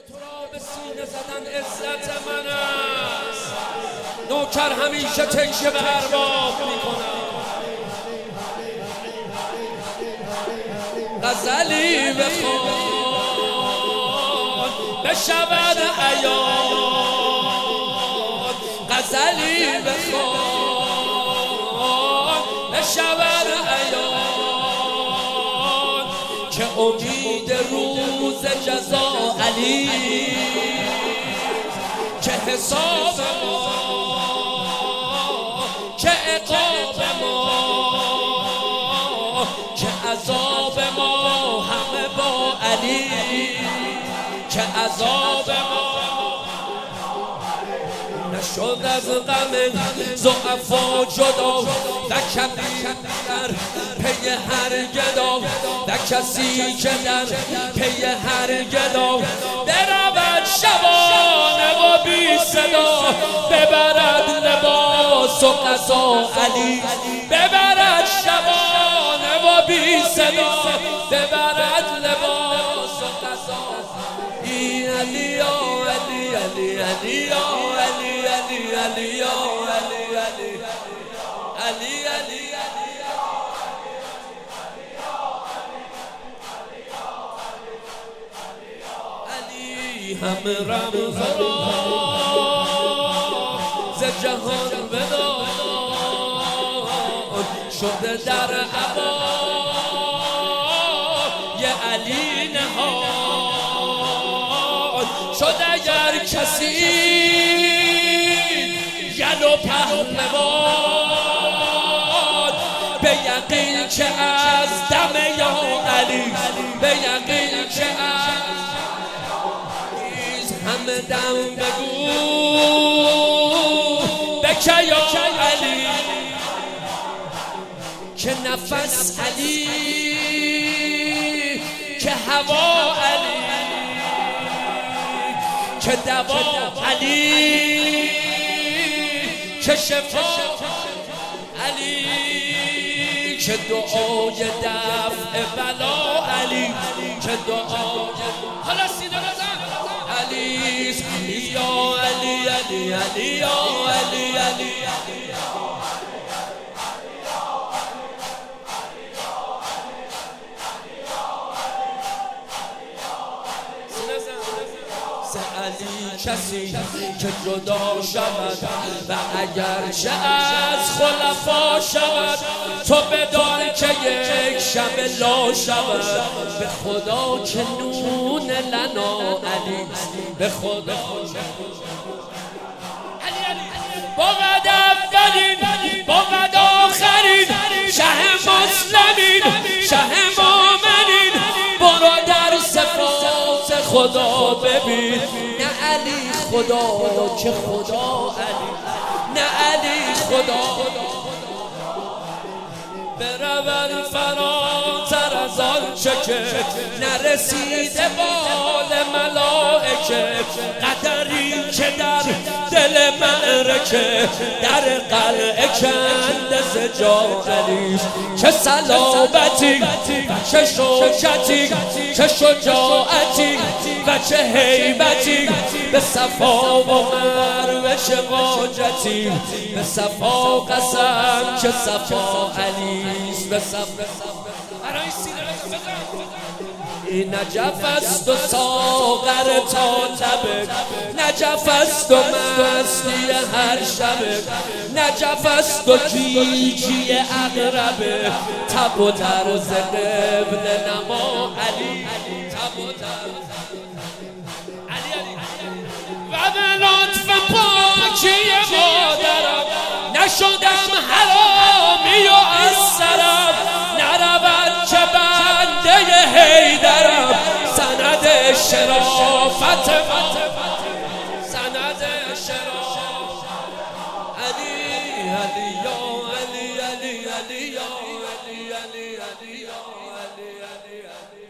تو را به سینه زدن عزت من است. نوکر همیشه تکیه به ارباب میکنم. غزلی بخوان بشود عیان، غزلی بخوان بشود عیان، که امید روز جزا علی، که حساب ما، که عقاب ما، که عذاب ما همه با علی، که عذاب ما نشد از غم ضعفا جدا، و کبیر در پی هر گدا، و کسی که در پی هر گدا برود شبانه و بی صدا، ببرد لباس و قضا علی، ببرد شبانه و بی صدا، ببرد لباس و قضا علی. علی علی علی علی علی علی علی علی علی علی هم رمز را ز جهان بدان، شده در عبای علی نهاد، شد اگر کسی یل و پهلوان، به یقین که از دم یا علی، به یقین که از همه دم بگو بکه یا علی، که نفس علی، که هوا علی، که دوا علی، که شفا علی، که دعای دفع بلا علی، که دعای حالا سینه بزن علی یا علی علی علی یا علی علی علی کسی که جدا شود و اگرچه از خلفا شود، تو بدان که یک شب لا شود، به خدا که نون لنا علی، به خدا بود اولین بود آخرین، شه مسلمین شه مومنین، برو در صفات خدا ببین، نه علی خدا که خدا علی، نه علی خدا برون فراتر از آنچه که نرسیده بال ملائکه، قدری که در دل معرکه در قلعه کنده ز جا علی، چه صلابتی و چه شوکتی، چه شجاعتی و چه هیبتی، به صفا و مروه چه واجتی، به صفا قسم که صفا علی است، به صفا نجف است و ساغر تا لبک، نجف است و مستی هر شبک، نجف است و گیجی اقربه، تب و طرز قبل نما علی، تب و طرز و به لطف پاکی مادرم نشدم حرامی و از سرم، نرود که بنده حیدرم، سند شرافت ما، سند شرافت علی علی یا علی علی علی یا علی علی علی یا علی علی علی